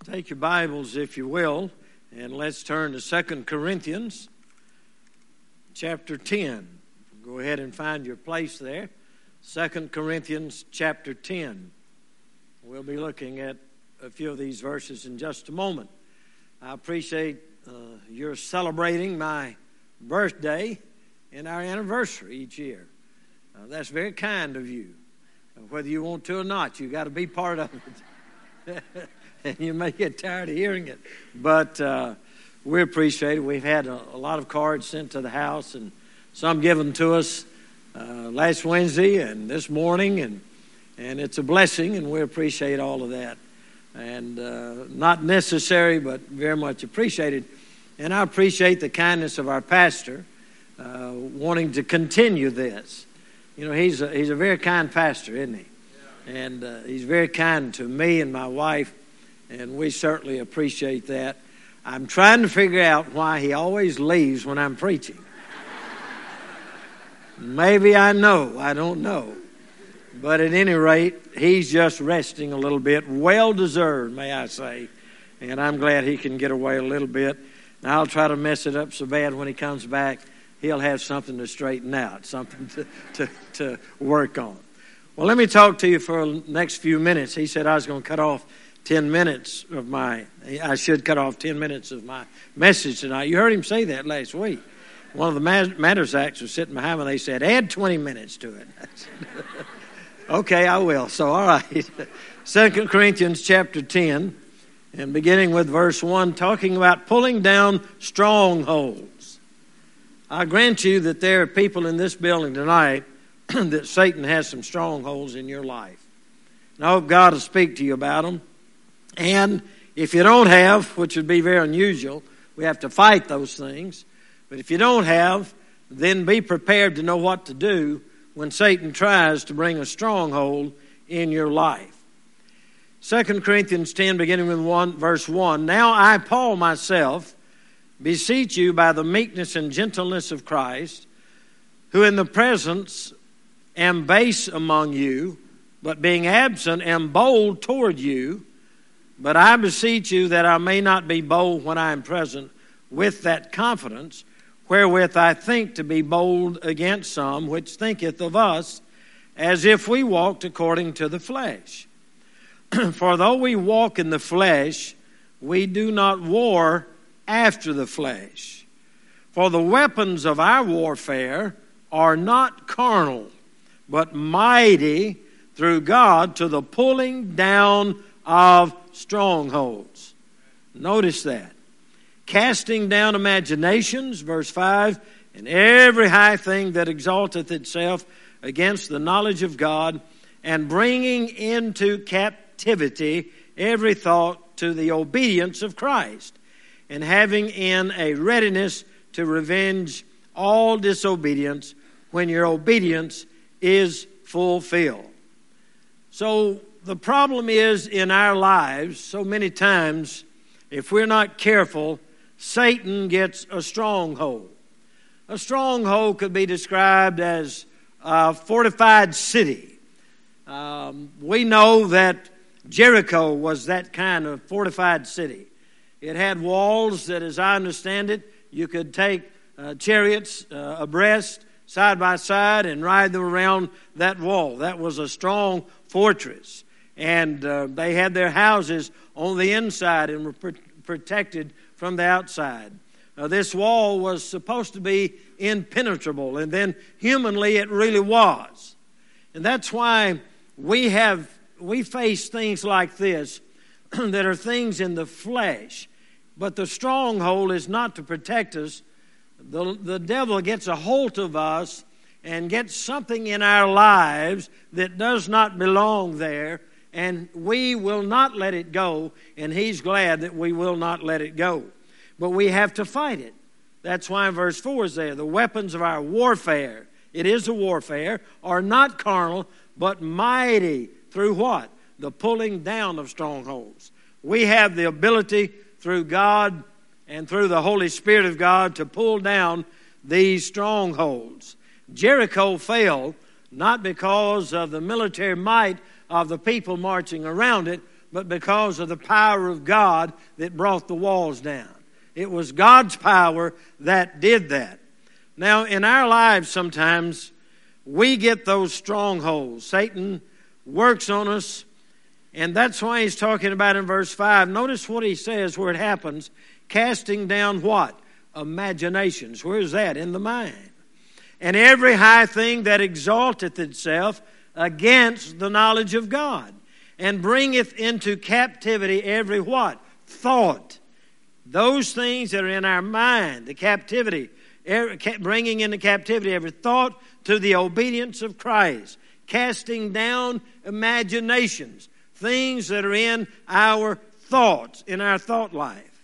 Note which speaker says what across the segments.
Speaker 1: Take your Bibles, if you will, and let's turn to 2 Corinthians chapter 10. Go ahead and find your place there. 2 Corinthians chapter 10. We'll be looking at a few of these verses in just a moment. I appreciate your celebrating my birthday and our anniversary each year. That's very kind of you. Whether you want to or not, you got to be part of it. And you may get tired of hearing it. But we appreciate it. We've had a lot of cards sent to the house and some given to us last Wednesday and this morning. And it's a blessing, and we appreciate all of that. And not necessary, but very much appreciated. And I appreciate the kindness of our pastor wanting to continue this. You know, he's a very kind pastor, isn't he? Yeah. And he's very kind to me and my wife. And we certainly appreciate that. I'm trying to figure out why he always leaves when I'm preaching. Maybe I know. I don't know. But at any rate, he's just resting a little bit. Well deserved, may I say. And I'm glad he can get away a little bit. Now, I'll try to mess it up so bad when he comes back, he'll have something to straighten out, something to work on. Well, let me talk to you for the next few minutes. He said I was going to cut off 10 minutes of I should cut off 10 minutes of my message tonight. You heard him say that last week. One of the Mattersacks was sitting behind me, and they said, add 20 minutes to it. Okay, I will. So, all right. 2 Corinthians chapter 10, and beginning with verse 1, talking about pulling down strongholds. I grant you that there are people in this building tonight that Satan has some strongholds in your life. And I hope God will speak to you about them. And if you don't have, which would be very unusual, we have to fight those things. But if you don't have, then be prepared to know what to do when Satan tries to bring a stronghold in your life. 2 Corinthians 10, beginning with verse 1. Now I, Paul, myself, beseech you by the meekness and gentleness of Christ, who in the presence am base among you, but being absent am bold toward you. But I beseech you that I may not be bold when I am present with that confidence, wherewith I think to be bold against some, which thinketh of us, as if we walked according to the flesh. For though we walk in the flesh, we do not war after the flesh. For the weapons of our warfare are not carnal, but mighty through God to the pulling down of strongholds. Notice that. Casting down imaginations, verse 5, and every high thing that exalteth itself against the knowledge of God, and bringing into captivity every thought to the obedience of Christ, and having in a readiness to revenge all disobedience when your obedience is fulfilled. So the problem is in our lives, so many times, if we're not careful, Satan gets a stronghold. A stronghold could be described as a fortified city. We know that Jericho was that kind of fortified city. It had walls that, as I understand it, you could take chariots abreast, side by side, and ride them around that wall. That was a strong fortress. And they had their houses on the inside and were protected from the outside. This wall was supposed to be impenetrable, and then humanly it really was. And that's why we face things like this that are things in the flesh. But the stronghold is not to protect us. The devil gets a hold of us and gets something in our lives that does not belong there, and we will not let it go, and he's glad that we will not let it go. But we have to fight it. That's why verse 4 is there. The weapons of our warfare, it is a warfare, are not carnal, but mighty through what? The pulling down of strongholds. We have the ability through God and through the Holy Spirit of God to pull down these strongholds. Jericho fell not because of the military might of the people marching around it, but because of the power of God that brought the walls down. It was God's power that did that. Now, in our lives sometimes, we get those strongholds. Satan works on us, and that's why he's talking about in verse 5. Notice what he says where it happens. Casting down what? Imaginations. Where is that? In the mind. And every high thing that exalteth itself against the knowledge of God, and bringeth into captivity every what? Thought. Those things that are in our mind, the captivity, bringing into captivity every thought to the obedience of Christ, casting down imaginations, things that are in our thoughts, in our thought life.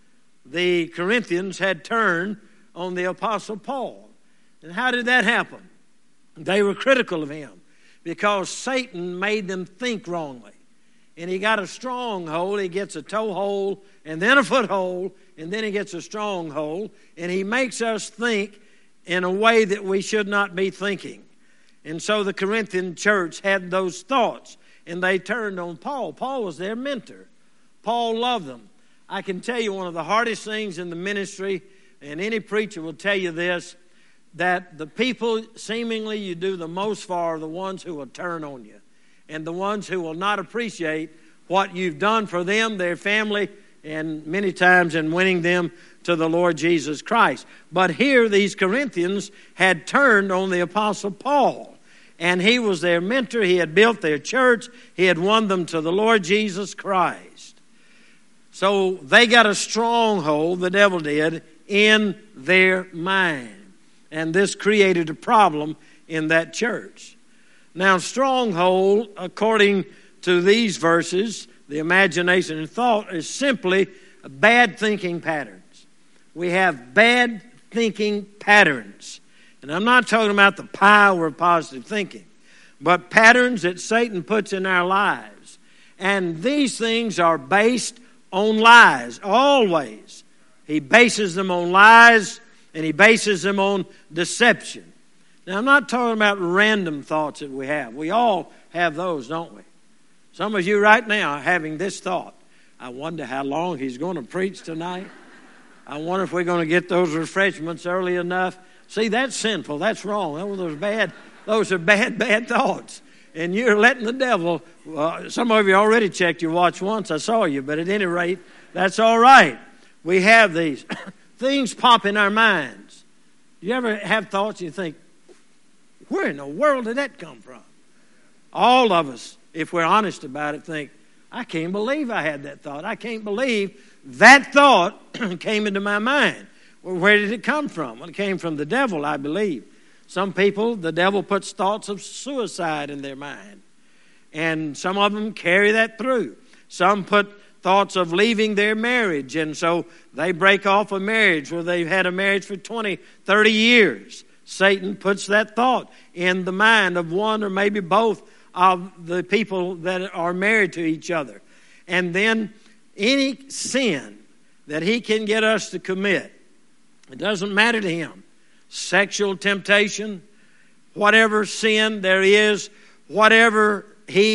Speaker 1: The Corinthians had turned on the Apostle Paul. And how did that happen? They were critical of him because Satan made them think wrongly. And he got a stronghold. He gets a toehold and then a foothold, and then he gets a stronghold. And he makes us think in a way that we should not be thinking. And so the Corinthian church had those thoughts, and they turned on Paul. Paul was their mentor. Paul loved them. I can tell you one of the hardest things in the ministry, and any preacher will tell you this, that the people seemingly you do the most for are the ones who will turn on you, and the ones who will not appreciate what you've done for them, their family, and many times in winning them to the Lord Jesus Christ. But here these Corinthians had turned on the Apostle Paul, and he was their mentor. He had built their church. He had won them to the Lord Jesus Christ. So they got a stronghold, the devil did, in their mind. And this created a problem in that church. Now, stronghold, according to these verses, the imagination and thought, is simply bad thinking patterns. We have bad thinking patterns. And I'm not talking about the power of positive thinking, but patterns that Satan puts in our lives. And these things are based on lies, always. He bases them on lies, and he bases them on deception. Now, I'm not talking about random thoughts that we have. We all have those, don't we? Some of you right now are having this thought. I wonder how long he's going to preach tonight. I wonder if we're going to get those refreshments early enough. See, that's sinful. That's wrong. Those are bad thoughts. And you're letting the devil, some of you already checked your watch once. I saw you. But at any rate, that's all right. We have these. Things pop in our minds. You ever have thoughts and you think, where in the world did that come from? All of us, if we're honest about it, think, I can't believe I had that thought. I can't believe that thought came into my mind. Well, where did it come from? Well, it came from the devil, I believe. Some people, the devil puts thoughts of suicide in their mind. And some of them carry that through. Some put thoughts of leaving their marriage, and so they break off a marriage where they've had a marriage for 20, 30 years. Satan puts that thought in the mind of one or maybe both of the people that are married to each other. And then any sin that he can get us to commit, it doesn't matter to him. Sexual temptation, whatever sin there is, whatever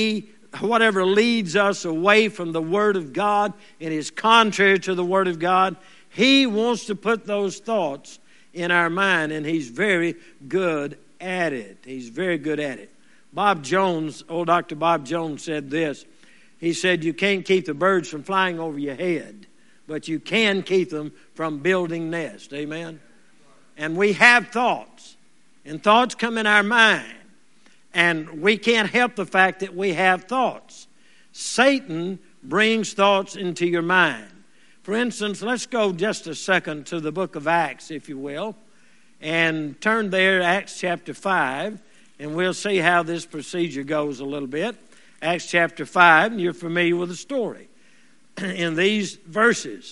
Speaker 1: leads us away from the Word of God and is contrary to the Word of God, he wants to put those thoughts in our mind, and he's very good at it. He's very good at it. Bob Jones, old Dr. Bob Jones said this. He said, you can't keep the birds from flying over your head, but you can keep them from building nests. Amen? And we have thoughts, and thoughts come in our mind. And we can't help the fact that we have thoughts. Satan brings thoughts into your mind. For instance, let's go just a second to the book of Acts, if you will, and turn there, Acts chapter 5, and we'll see how this procedure goes a little bit. Acts chapter 5, and you're familiar with the story in these verses.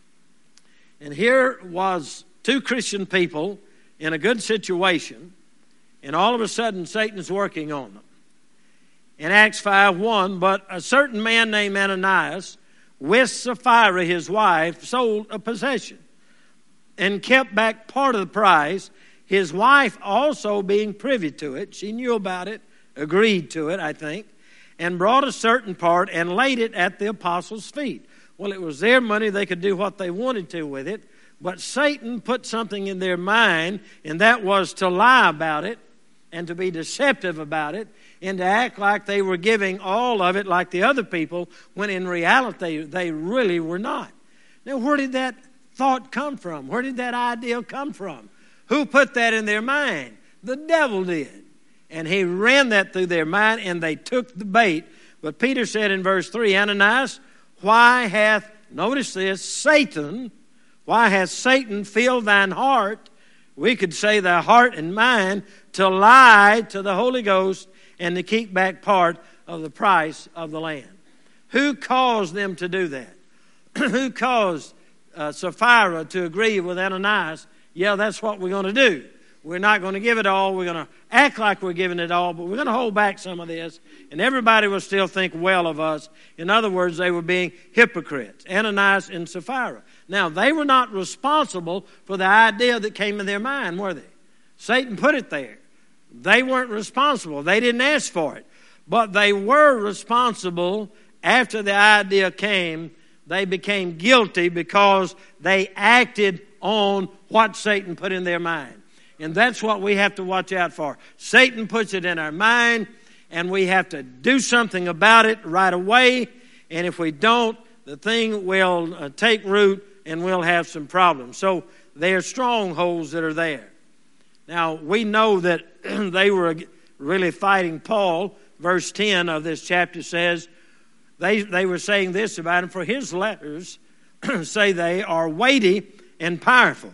Speaker 1: And here was two Christian people in a good situation, and all of a sudden, Satan's working on them. In Acts 5:1, but a certain man named Ananias, with Sapphira his wife, sold a possession and kept back part of the price. His wife also being privy to it, she knew about it, agreed to it, I think. and brought a certain part and laid it at the apostles' feet. Well, it was their money. They could do what they wanted to with it. But Satan put something in their mind, and that was to lie about it and to be deceptive about it and to act like they were giving all of it like the other people, when in reality they really were not. Now, where did that thought come from? Where did that idea come from? Who put that in their mind? The devil did. And he ran that through their mind, and they took the bait. But Peter said in verse 3, Ananias, why hath Satan filled thine heart? We could say thy heart and mind, to lie to the Holy Ghost and to keep back part of the price of the land. Who caused them to do that? Who caused Sapphira to agree with Ananias? Yeah, that's what we're going to do. We're not going to give it all. We're going to act like we're giving it all, but we're going to hold back some of this, and everybody will still think well of us. In other words, they were being hypocrites, Ananias and Sapphira. Now, they were not responsible for the idea that came in their mind, were they? Satan put it there. They weren't responsible. They didn't ask for it. But they were responsible after the idea came. They became guilty because they acted on what Satan put in their mind. And that's what we have to watch out for. Satan puts it in our mind, and we have to do something about it right away. And if we don't, the thing will take root, and we'll have some problems. So there are strongholds that are there. Now, we know that they were really fighting Paul. Verse 10 of this chapter says, they were saying this about him, for his letters, say they, are weighty and powerful.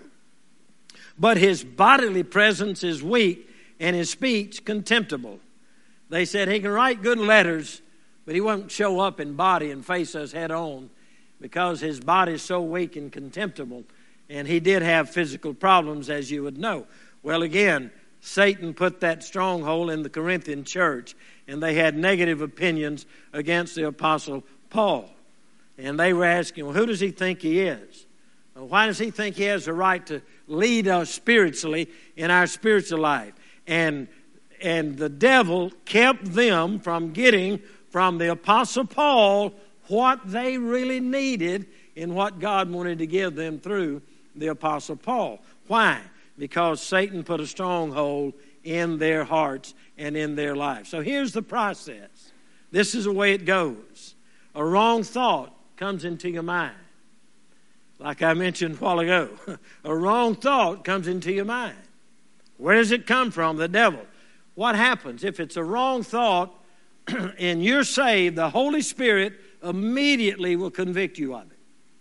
Speaker 1: But his bodily presence is weak, and his speech contemptible. They said he can write good letters, but he won't show up in body and face us head on because his body is so weak and contemptible. And he did have physical problems, as you would know. Well, again, Satan put that stronghold in the Corinthian church, and they had negative opinions against the Apostle Paul. And they were asking, well, who does he think he is? Why does he think he has the right to lead us spiritually in our spiritual life? And the devil kept them from getting from the Apostle Paul what they really needed and what God wanted to give them through the Apostle Paul. Why? Because Satan put a stronghold in their hearts and in their lives. So here's the process. This is the way it goes. A wrong thought comes into your mind. Like I mentioned a while ago, a wrong thought comes into your mind. Where does it come from? The devil. What happens? If it's a wrong thought and you're saved, the Holy Spirit immediately will convict you of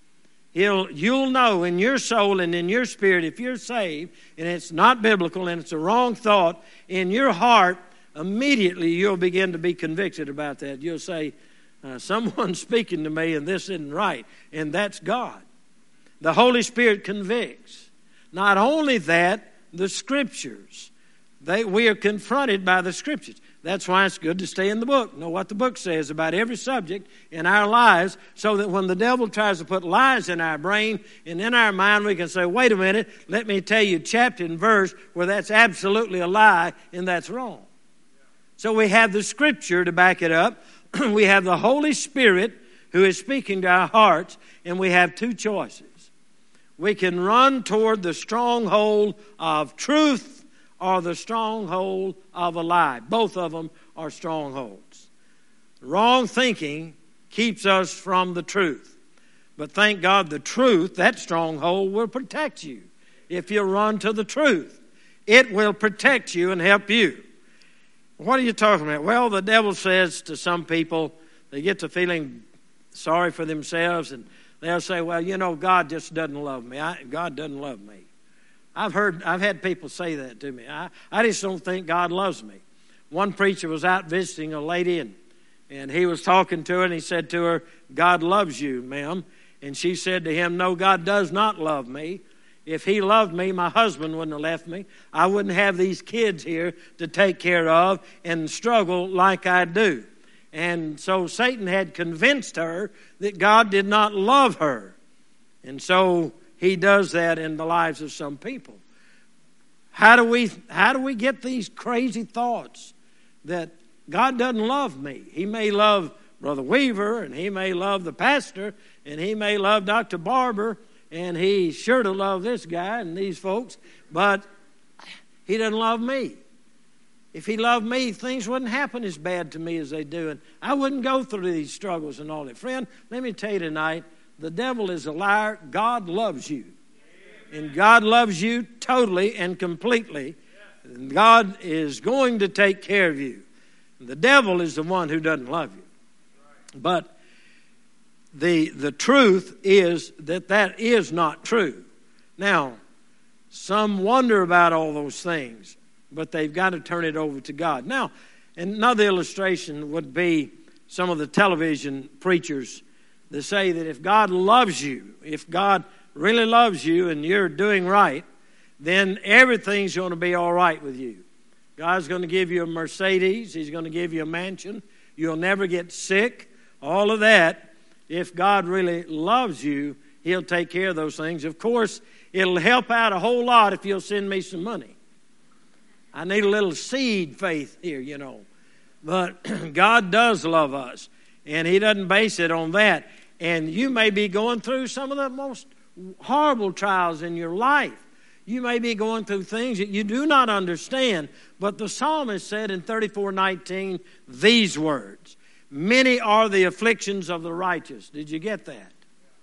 Speaker 1: it. You'll know in your soul and in your spirit, if you're saved and it's not biblical and it's a wrong thought, in your heart, immediately you'll begin to be convicted about that. You'll say, someone's speaking to me and this isn't right. And that's God. The Holy Spirit convicts. Not only that, the Scriptures. We are confronted by the Scriptures. That's why it's good to stay in the book. Know what the book says about every subject in our lives, so that when the devil tries to put lies in our brain and in our mind, we can say, wait a minute, let me tell you chapter and verse where that's absolutely a lie and that's wrong. So we have the Scripture to back it up. We have the Holy Spirit who is speaking to our hearts, and we have two choices. We can run toward the stronghold of truth or the stronghold of a lie. Both of them are strongholds. Wrong thinking keeps us from the truth. But thank God the truth, that stronghold, will protect you. If you run to the truth, it will protect you and help you. What are you talking about? Well, the devil says to some people, they get to feeling sorry for themselves, and they'll say, well, you know, God just doesn't love me. God doesn't love me. I've had people say that to me. I just don't think God loves me. One preacher was out visiting a lady, and he was talking to her, and he said to her, God loves you, ma'am. And she said to him, no, God does not love me. If he loved me, my husband wouldn't have left me. I wouldn't have these kids here to take care of and struggle like I do. And so Satan had convinced her that God did not love her. And so he does that in the lives of some people. How do we get these crazy thoughts that God doesn't love me. He may love Brother Weaver, and he may love the pastor, and he may love Dr. Barber, and he sure to love this guy and these folks, but he doesn't love me. If he loved me, things wouldn't happen as bad to me as they do, and I wouldn't go through these struggles and all that. Friend, let me tell you tonight, the devil is a liar. God loves you. And God loves you totally and completely. And God is going to take care of you. The devil is the one who doesn't love you. But the truth is that is not true. Now, some wonder about all those things, but they've got to turn it over to God. Now, another illustration would be some of the television preachers that say that if God loves you, if God really loves you and you're doing right, then everything's going to be all right with you. God's going to give you a Mercedes. He's going to give you a mansion. You'll never get sick. All of that. If God really loves you, He'll take care of those things. Of course, it'll help out a whole lot if you'll send me some money. I need a little seed faith here, you know. But God does love us, and He doesn't base it on that. And you may be going through some of the most horrible trials in your life. You may be going through things that you do not understand. But the psalmist said in 34:19 these words, "Many are the afflictions of the righteous." Did you get that?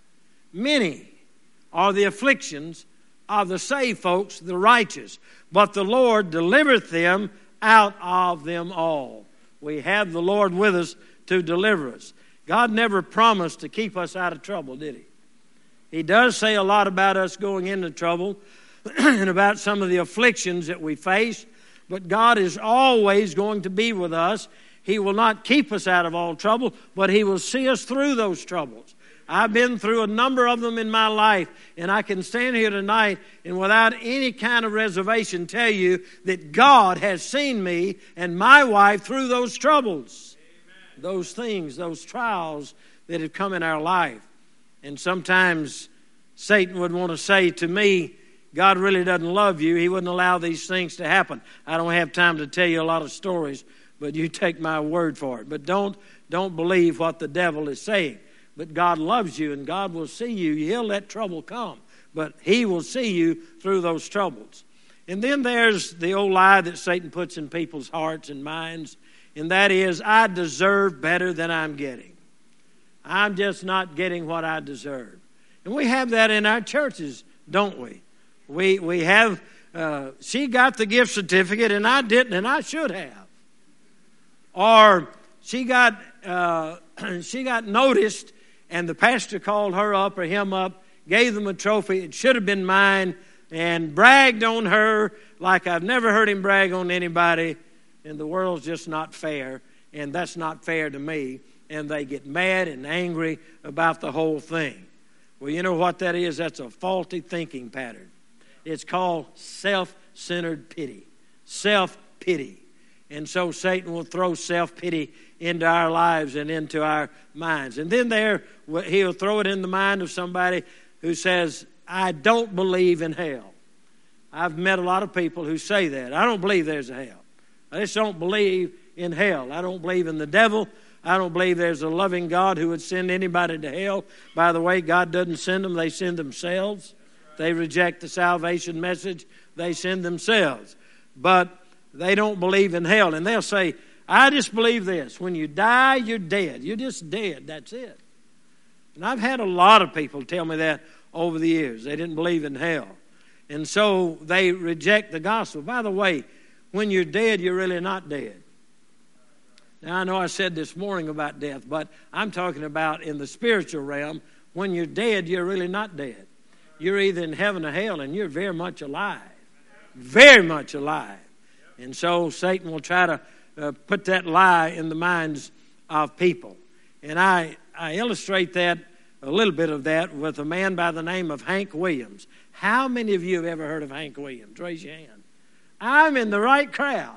Speaker 1: Many are the afflictions of the saved folks, the righteous. But the Lord delivereth them out of them all. We have the Lord with us to deliver us. God never promised to keep us out of trouble, did He? He does say a lot about us going into trouble and about some of the afflictions that we face. But God is always going to be with us. He will not keep us out of all trouble, but He will see us through those troubles. I've been through a number of them in my life, and I can stand here tonight and without any kind of reservation tell you that God has seen me and my wife through those troubles. Amen. Those things, those trials that have come in our life. And sometimes Satan would want to say to me, God really doesn't love you. He wouldn't allow these things to happen. I don't have time to tell you a lot of stories, but you take my word for it. But don't believe what the devil is saying. But God loves you, and God will see you. He'll let trouble come, but He will see you through those troubles. And then there's the old lie that Satan puts in people's hearts and minds, and that is, I deserve better than I'm getting. I'm just not getting what I deserve. And we have that in our churches, don't we? We have, she got the gift certificate and I didn't, and I should have. Or she got noticed and the pastor called her up or him up, gave them a trophy. It should have been mine, and bragged on her like I've never heard him brag on anybody. And the world's just not fair, and that's not fair to me. And they get mad and angry about the whole thing. Well, you know what that is? That's a faulty thinking pattern. It's called self-centered pity. Self-pity. And so Satan will throw self-pity into our lives and into our minds. And then he'll throw it in the mind of somebody who says, I don't believe in hell. I've met a lot of people who say that. I don't believe there's a hell. I just don't believe in hell. I don't believe in the devil. I don't believe there's a loving God who would send anybody to hell. By the way, God doesn't send them. They send themselves. They reject the salvation message. They send themselves. But they don't believe in hell. And they'll say, I just believe this. When you die, you're dead. You're just dead. That's it. And I've had a lot of people tell me that over the years. They didn't believe in hell. And so they reject the gospel. By the way, when you're dead, you're really not dead. Now, I know I said this morning about death, but I'm talking about in the spiritual realm. When you're dead, you're really not dead. You're either in heaven or hell, and you're very much alive. Very much alive. And so Satan will try to put that lie in the minds of people. And I illustrate that, a little bit of that, with a man by the name of Hank Williams. How many of you have ever heard of Hank Williams? Raise your hand. I'm in the right crowd.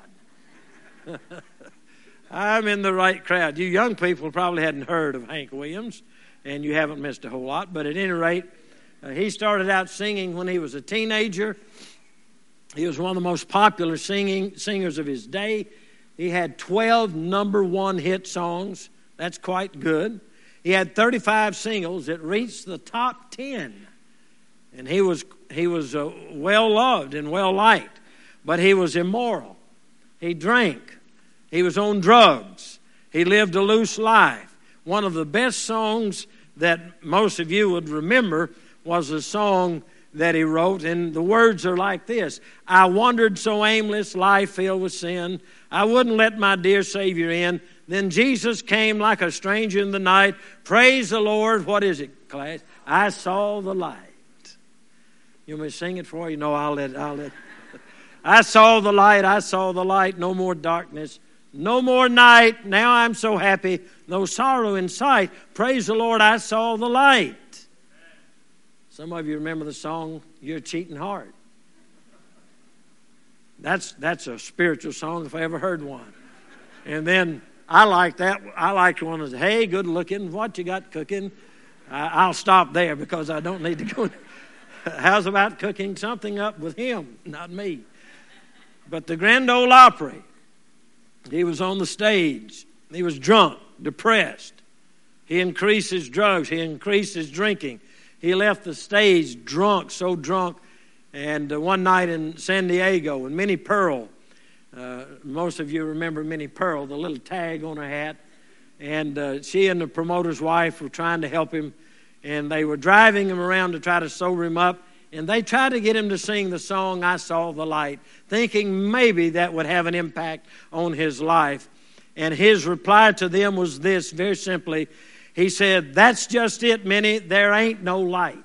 Speaker 1: I'm in the right crowd. You young people probably hadn't heard of Hank Williams, and you haven't missed a whole lot. But at any rate, he started out singing when he was a teenager. He was one of the most popular singers of his day. He had 12 number one hit songs. That's quite good. He had 35 singles that reached the top 10. And he was well loved and well liked. But he was immoral. He drank. He was on drugs. He lived a loose life. One of the best songs that most of you would remember was a song that he wrote, and the words are like this: I wandered so aimless, life filled with sin, I wouldn't let my dear Savior in. Then Jesus came like a stranger in the night. Praise the Lord. What is it, class? I saw the light. You want me to sing it for you? No, I'll let. I saw the light. I saw the light. No more darkness. No more night. Now I'm so happy. No sorrow in sight. Praise the Lord. I saw the light. Some of you remember the song, Your Cheating Heart. That's a spiritual song if I ever heard one. And then I like that. I liked one that said, hey, good looking, what you got cooking? I'll stop there because I don't need to go. How's about cooking something up with him, not me? But the Grand Ole Opry, he was on the stage. He was drunk, depressed. He increased his drugs. He increased his drinking. He left the stage drunk, so drunk. And one night in San Diego, and Minnie Pearl, most of you remember Minnie Pearl, the little tag on her hat. And she and the promoter's wife were trying to help him. And they were driving him around to try to sober him up. And they tried to get him to sing the song, I Saw the Light, thinking maybe that would have an impact on his life. And his reply to them was this, very simply. He said, that's just it, Minnie, there ain't no light.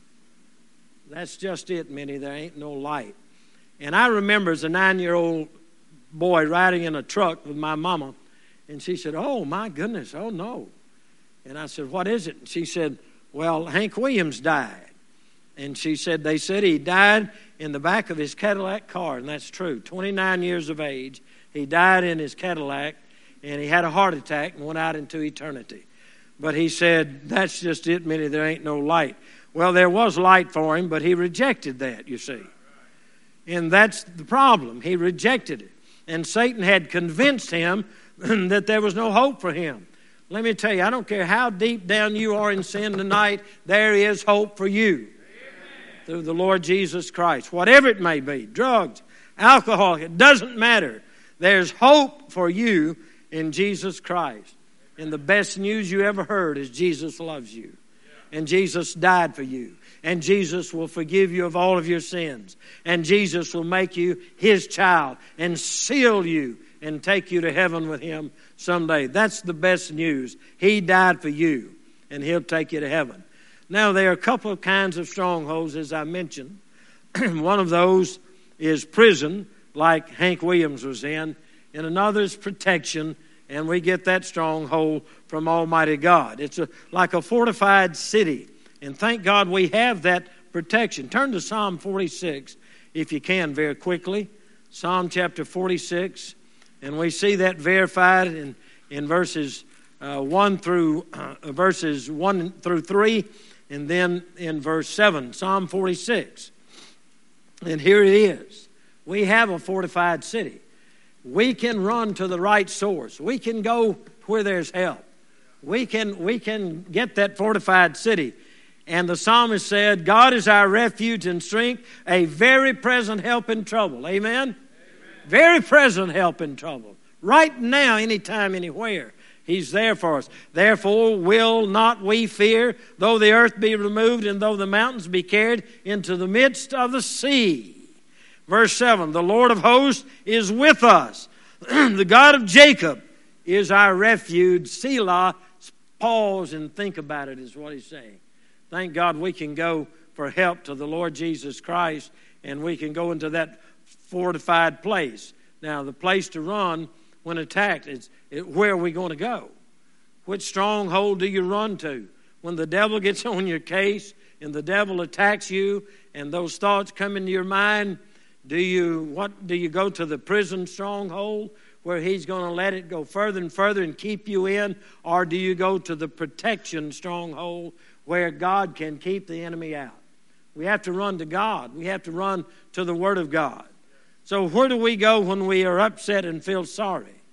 Speaker 1: That's just it, Minnie, there ain't no light. And I remember as a 9-year-old boy riding in a truck with my mama, and she said, oh, my goodness, oh, no. And I said, what is it? And she said, well, Hank Williams died. And she said, they said he died in the back of his Cadillac car, and that's true. 29 years of age, he died in his Cadillac, and he had a heart attack and went out into eternity. But he said, that's just it, Minnie, there ain't no light. Well, there was light for him, but he rejected that, you see. And that's the problem. He rejected it. And Satan had convinced him that there was no hope for him. Let me tell you, I don't care how deep down you are in sin tonight, there is hope for you. Amen. Through the Lord Jesus Christ. Whatever it may be, drugs, alcohol, it doesn't matter. There's hope for you in Jesus Christ. And the best news you ever heard is Jesus loves you. And Jesus died for you. And Jesus will forgive you of all of your sins. And Jesus will make you His child and seal you and take you to heaven with Him someday. That's the best news. He died for you and He'll take you to heaven. Now, there are a couple of kinds of strongholds, as I mentioned. One of those is prison, like Hank Williams was in. And another is protection. And we get that stronghold from Almighty God. It's like a fortified city. And thank God we have that protection. Turn to Psalm 46, if you can, very quickly. Psalm chapter 46. And we see that verified in verses 1 through 3, and then in verse 7. Psalm 46. And here it is. We have a fortified city. We can run to the right source. We can go where there's help. We can get that fortified city. And the psalmist said, God is our refuge and strength, a very present help in trouble. Amen? Amen. Very present help in trouble. Right now, anytime, anywhere. He's there for us. Therefore will not we fear, though the earth be removed and though the mountains be carried into the midst of the sea. Verse 7, the Lord of hosts is with us. The God of Jacob is our refuge. Selah, pause and think about it is what he's saying. Thank God we can go for help to the Lord Jesus Christ, and we can go into that fortified place. Now, the place to run when attacked is where are we going to go? Which stronghold do you run to? When the devil gets on your case and the devil attacks you and those thoughts come into your mind, do you go to the prison stronghold where he's going to let it go further and further and keep you in? Or do you go to the protection stronghold where God can keep the enemy out? We have to run to God. We have to run to the Word of God. So where do we go when we are upset and feel sorry?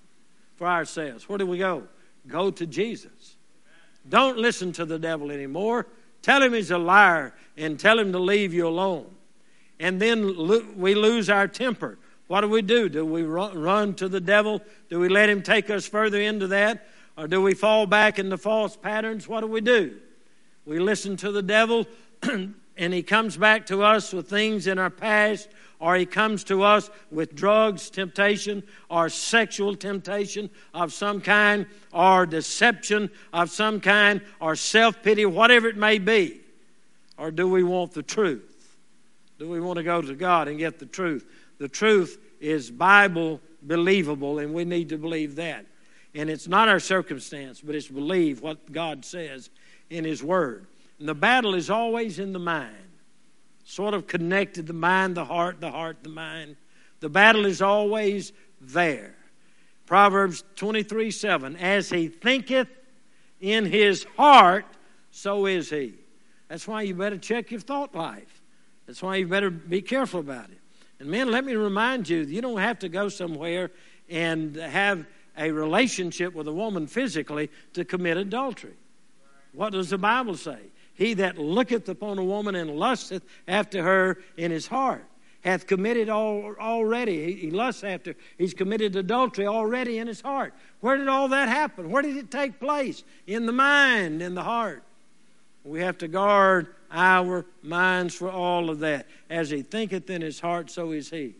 Speaker 1: for ourselves. Where do we go? Go to Jesus. Don't listen to the devil anymore. Tell him he's a liar and tell him to leave you alone. And then we lose our temper. What do? Do we run to the devil? Do we let him take us further into that? Or do we fall back into false patterns? What do? We listen to the devil and he comes back to us with things in our past, or he comes to us with drugs, temptation, or sexual temptation of some kind, or deception of some kind, or self-pity, whatever it may be. Or do we want the truth? Do we want to go to God and get the truth? The truth is Bible believable, and we need to believe that. And it's not our circumstance, but it's believe what God says in His Word. And the battle is always in the mind. Sort of connected, the mind, the heart, the mind. The battle is always there. Proverbs 23:7, as he thinketh in his heart, so is he. That's why you better check your thought life. That's why you better be careful about it. And men, let me remind you, you don't have to go somewhere and have a relationship with a woman physically to commit adultery. What does the Bible say? He that looketh upon a woman and lusteth after her in his heart hath committed already. He lusts after. He's committed adultery already in his heart. Where did all that happen? Where did it take place? In the mind, in the heart. We have to guard our minds for all of that. As he thinketh in his heart, so is he.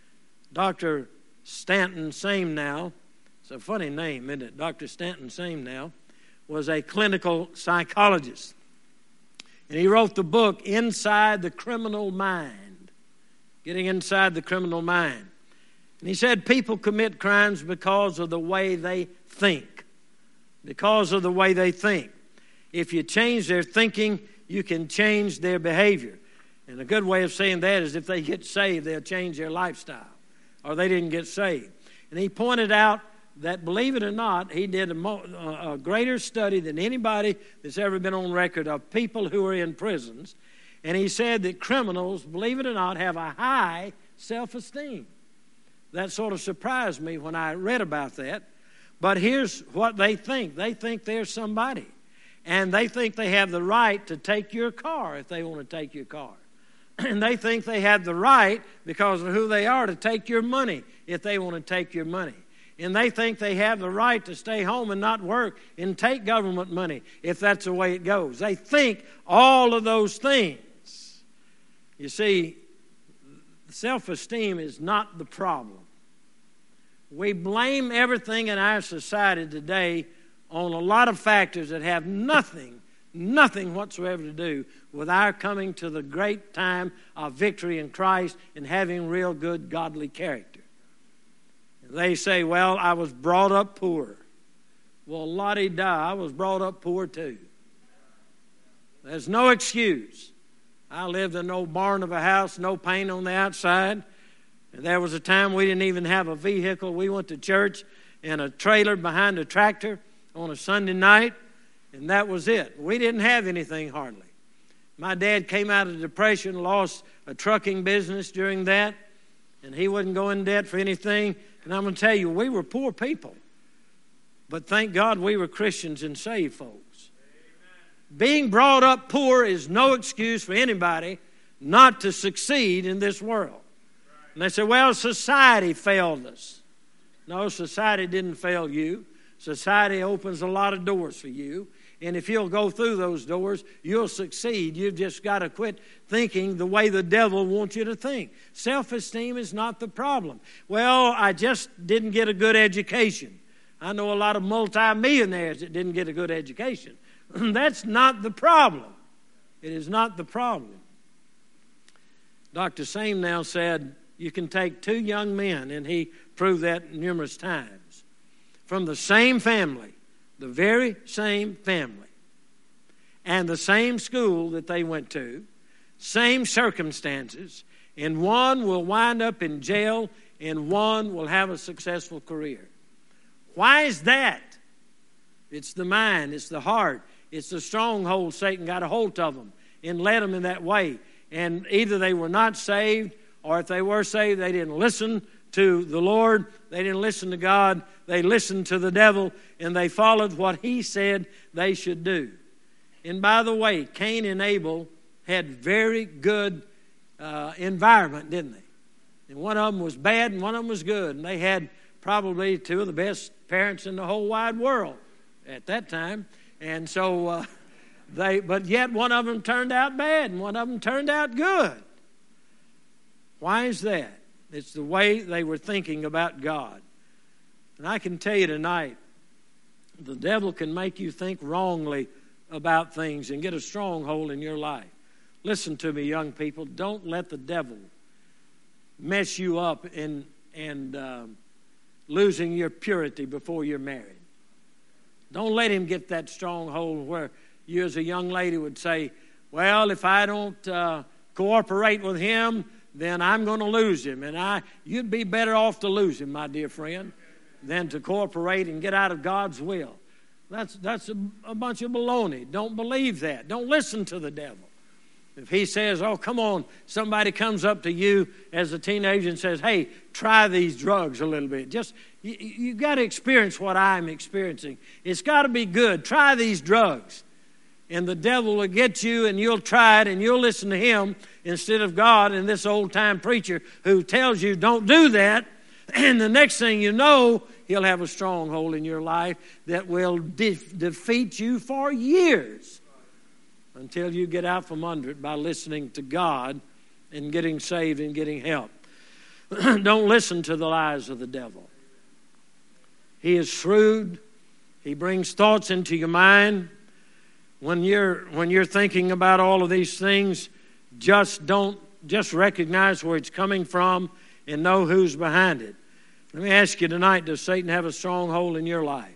Speaker 1: Dr. Stanton Samenow, it's a funny name, isn't it? Dr. Stanton Samenow was a clinical psychologist. And he wrote the book, Inside the Criminal Mind. Getting inside the criminal mind. And he said people commit crimes because of the way they think. Because of the way they think. If you change their thinking, you can change their behavior. And a good way of saying that is if they get saved, they'll change their lifestyle. Or they didn't get saved. And he pointed out that, believe it or not, he did a greater study than anybody that's ever been on record of people who are in prisons. And he said that criminals, believe it or not, have a high self-esteem. That sort of surprised me when I read about that. But here's what they think. They think they're somebody. And they think they have the right to take your car if they want to take your car. And they think they have the right, because of who they are, to take your money if they want to take your money. And they think they have the right to stay home and not work and take government money if that's the way it goes. They think all of those things. You see, self-esteem is not the problem. We blame everything in our society today on a lot of factors that have nothing whatsoever to do with our coming to the great time of victory in Christ and having real good godly character. They say, well, I was brought up poor. Well, la-di-da, I was brought up poor too. There's no excuse. I lived in an old barn of a house, no paint on the outside. And there was a time we didn't even have a vehicle. We went to church in a trailer behind a tractor on a Sunday night, and that was it. We didn't have anything hardly. My dad came out of the Depression, lost a trucking business during that, and he wouldn't go in debt for anything. And I'm going to tell you, we were poor people. But thank God we were Christians and saved folks. Amen. Being brought up poor is no excuse for anybody not to succeed in this world. Right. And they say, well, society failed us. No, society didn't fail you. Society opens a lot of doors for you. And if you'll go through those doors, you'll succeed. You've just got to quit thinking the way the devil wants you to think. Self-esteem is not the problem. Well, I just didn't get a good education. I know a lot of multimillionaires that didn't get a good education. That's not the problem. It is not the problem. Dr. Samenow said you can take two young men, and he proved that numerous times, from the same family, the very same family, and the same school that they went to, same circumstances, and one will wind up in jail and one will have a successful career. Why is that? It's the mind, it's the heart, it's the stronghold Satan got a hold of them and led them in that way. And either they were not saved, or if they were saved, they didn't listen to the Lord. They didn't listen to God. They listened to the devil, and they followed what he said they should do. And by the way, Cain and Abel had very good environment, didn't they? And one of them was bad and one of them was good. And they had probably two of the best parents in the whole wide world at that time. And so but yet one of them turned out bad and one of them turned out good. Why is that? It's the way they were thinking about God. And I can tell you tonight, the devil can make you think wrongly about things and get a stronghold in your life. Listen to me, young people. Don't let the devil mess you up and losing your purity before you're married. Don't let him get that stronghold where you as a young lady would say, well, if I don't cooperate with him, then I'm going to lose him. And you'd be better off to lose him, my dear friend, than to cooperate and get out of God's will. That's a bunch of baloney. Don't believe that. Don't listen to the devil. If he says, oh, come on, somebody comes up to you as a teenager and says, hey, try these drugs a little bit. You've got to experience what I'm experiencing. It's got to be good. Try these drugs. And the devil will get you and you'll try it and you'll listen to him instead of God and this old-time preacher who tells you don't do that. And the next thing you know, he'll have a stronghold in your life that will defeat you for years until you get out from under it by listening to God and getting saved and getting help. Don't listen to the lies of the devil. He is shrewd. He brings thoughts into your mind. When you're thinking about all of these things, just recognize where it's coming from and know who's behind it. Let me ask you tonight, does Satan have a stronghold in your life?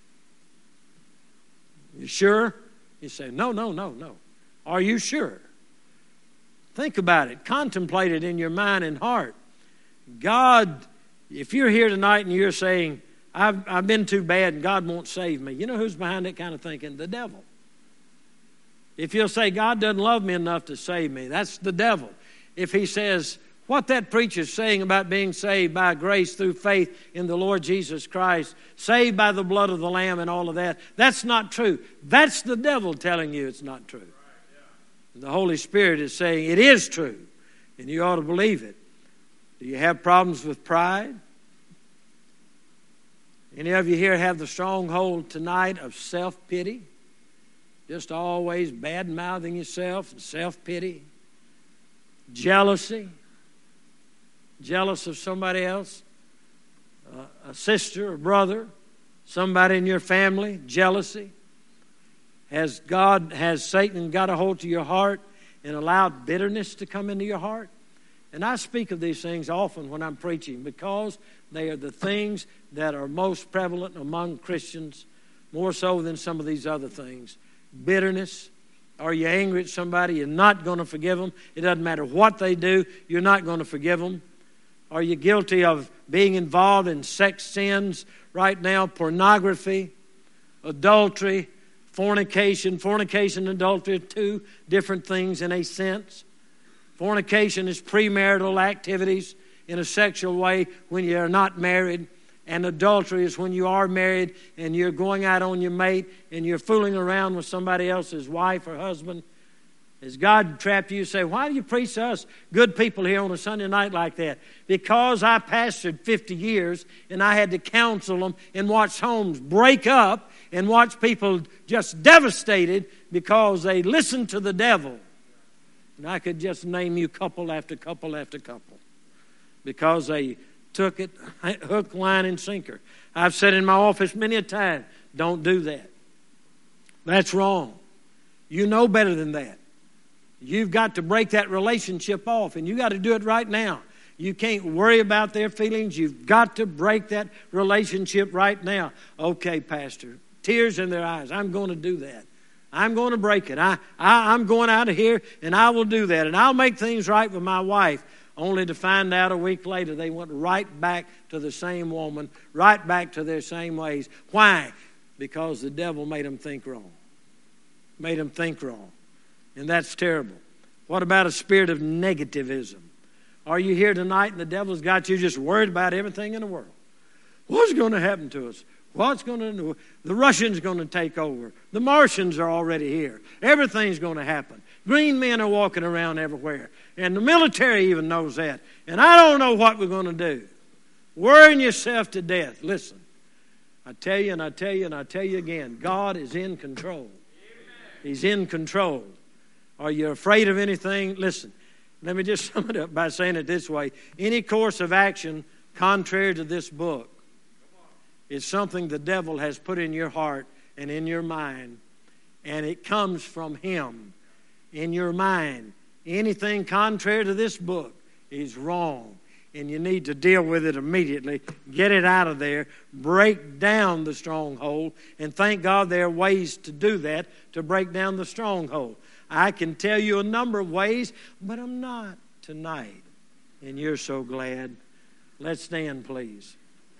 Speaker 1: You sure? You say, no. Are you sure? Think about it. Contemplate it in your mind and heart. God, if you're here tonight and you're saying, I've been too bad and God won't save me. You know who's behind that kind of thinking? The devil. If you'll say, God doesn't love me enough to save me, that's the devil. If he says, what that preacher's saying about being saved by grace through faith in the Lord Jesus Christ, saved by the blood of the Lamb and all of that, that's not true. That's the devil telling you it's not true. The Holy Spirit is saying it is true, and you ought to believe it. Do you have problems with pride? Any of you here have the stronghold tonight of self-pity? Just always bad-mouthing yourself and self-pity? Jealousy? Jealous of somebody else? A sister or brother? Somebody in your family? Jealousy? Has Satan got a hold of your heart and allowed bitterness to come into your heart? And I speak of these things often when I'm preaching because they are the things that are most prevalent among Christians, more so than some of these other things. Bitterness. Are you angry at somebody? You're not going to forgive them. It doesn't matter what they do. You're not going to forgive them. Are you guilty of being involved in sex sins right now? Pornography, adultery, fornication. Fornication and adultery are two different things in a sense. Fornication is premarital activities in a sexual way when you are not married. And adultery is when you are married and you're going out on your mate and you're fooling around with somebody else's wife or husband. Has God trapped you? Say, why do you preach to us good people here on a Sunday night like that? Because I pastored 50 years and I had to counsel them and watch homes break up and watch people just devastated because they listened to the devil. And I could just name you couple after couple after couple because they took it hook, line, and sinker. I've said in my office many a time, don't do that. That's wrong. You know better than that. You've got to break that relationship off, and you got to do it right now. You can't worry about their feelings. You've got to break that relationship right now. Okay, Pastor, tears in their eyes. I'm going to do that. I'm going to break it. I'm going out of here, and I will do that. And I'll make things right with my wife, only to find out a week later they went right back to the same woman, right back to their same ways. Why? Because the devil made them think wrong. Made them think wrong. And that's terrible. What about a spirit of negativism? Are you here tonight and the devil's got you just worried about everything in the world? What's going to happen to us? The Russians going to take over. The Martians are already here. Everything's going to happen. Green men are walking around everywhere. And the military even knows that. And I don't know what we're going to do. Worrying yourself to death. Listen, I tell you and I tell you and I tell you again, God is in control. He's in control. Are you afraid of anything? Listen, let me just sum it up by saying it this way. Any course of action contrary to this book is something the devil has put in your heart and in your mind, and it comes from him. In your mind, anything contrary to this book is wrong, and you need to deal with it immediately. Get it out of there. Break down the stronghold, and thank God there are ways to do that, to break down the stronghold. I can tell you a number of ways, but I'm not tonight, and you're so glad. Let's stand, please.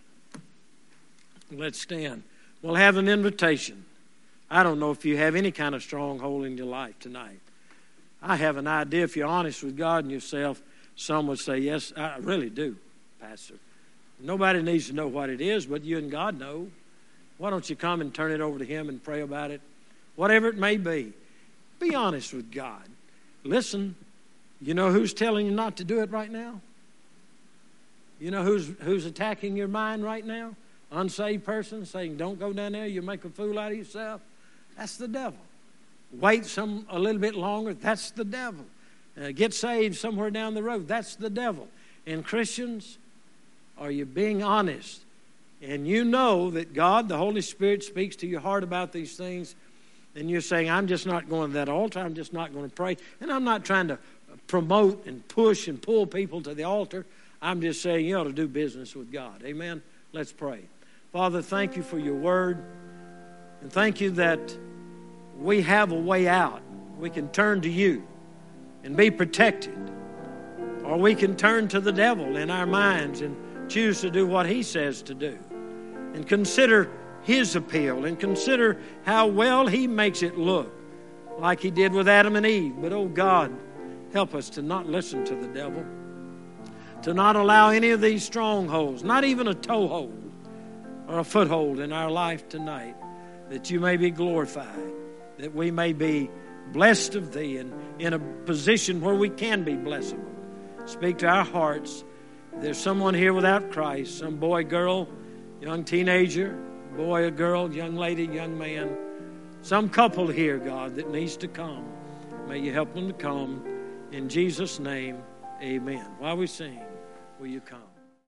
Speaker 1: Let's stand. We'll have an invitation. I don't know if you have any kind of stronghold in your life tonight. I have an idea. If you're honest with God and yourself, some would say, yes, I really do, Pastor. Nobody needs to know what it is, but you and God know. Why don't you come and turn it over to Him and pray about it? Whatever it may be. Be honest with God. Listen, you know who's telling you not to do it right now? You know who's attacking your mind right now? Unsaved person saying, don't go down there, you'll make a fool out of yourself. That's the devil. Wait a little bit longer. That's the devil. Get saved somewhere down the road. That's the devil. And Christians, are you being honest? And you know that God, the Holy Spirit, speaks to your heart about these things. And you're saying, I'm just not going to that altar. I'm just not going to pray. And I'm not trying to promote and push and pull people to the altar. I'm just saying you ought to do business with God. Amen? Let's pray. Father, thank you for your word. And thank you that we have a way out. We can turn to you and be protected. Or we can turn to the devil in our minds and choose to do what he says to do. And consider his appeal and consider how well he makes it look like he did with Adam and Eve. But, oh God, help us to not listen to the devil, to not allow any of these strongholds, not even a toehold or a foothold in our life tonight, that you may be glorified, that we may be blessed of thee and in a position where we can be blessable. Speak to our hearts. If there's someone here without Christ, some boy, girl, young teenager, boy or girl, young lady, young man, some couple here, God, that needs to come. May you help them to come. In Jesus' name, amen. While we sing, will you come?